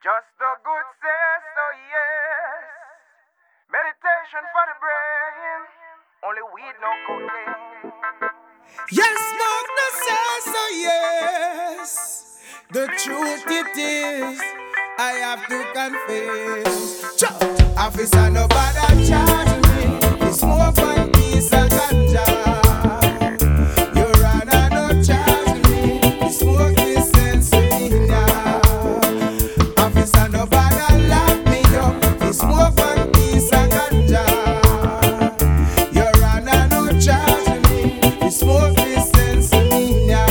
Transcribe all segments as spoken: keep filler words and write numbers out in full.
Just the good say so, yes. Meditation for the brain. Only weed, no cocaine. Yes, smoke no say so, yes. The truth it is, I have to confess. Chuck, officer, nobody charge me. It's more fun, piece of ganja. Your honor, no charge me. It's more this sense in ya. Officer, nobody lock me up. It's more fun, piece of ganja. Your honor, no charge me. It's more this sense in ya.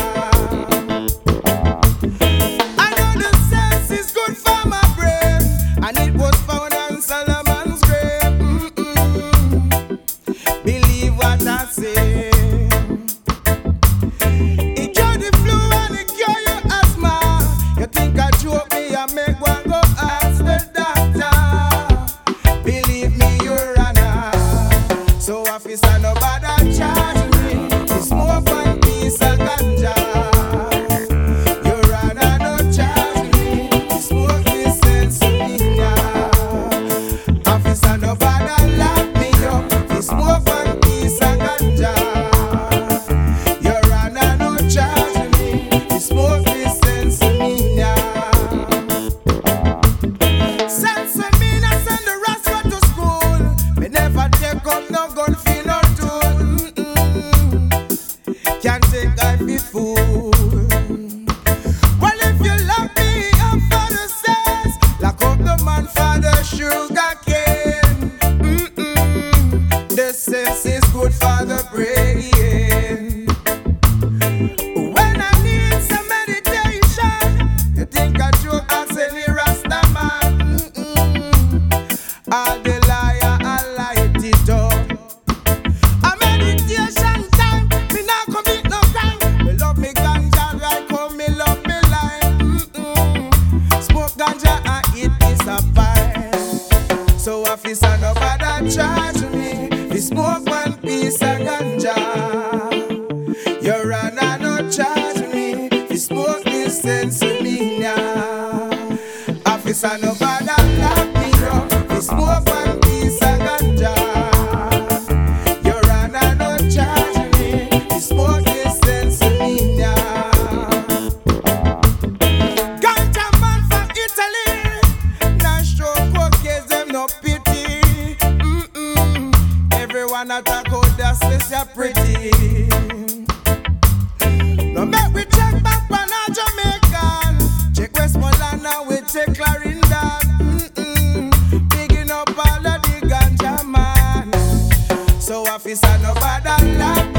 I know the sense is good for my brain, and it was found on Solomon's grave. Mm-mm. Believe what I say. It cure the flu and it cure your asthma. You think I joke me and make one go ask the doctor. Believe me, you're honor. So officer, nobody charge me. It's more fun, piece of ganja. Your honor, no charge me. It's more this sense in ya. Officer, nobody lock me up. It's more fun, piece of ganja. Your honor, no charge me. It's more this sense in ya. Sense of me, I send the rascal to school. Me never take up no gun for no tool. Mm-mm. Can't take I be fool. Well, if you lock me up for the sense, lock up the man for the sugar cane. Mm-mm. The sense is good for the brain. When I need some meditation, you think I joke as any Rasta man. Mm-mm. All the liar, I light it up. A meditation time, me not commit no crime. Me love me ganja like how me love me life. Mm-mm. Smoke ganja and eat piece of pie. So officer, nobody charge me. We smoke one piece of ganja. Your honor, no charge me. We smoke this sense of me now. Officer, nobody lock me up. We smoke one piece of ganja. Your honor, no charge me. We smoke this sense of me now. Ganja man from Italy. Nastro cocaine, them no pity. Mm-mm. Everyone attack out that's this ya pretty. No make we check back on a Jamaican. Check Westmoreland and we check Clarendon. Mm-mm. Bigging up all of the ganja man. So officer, nobody lock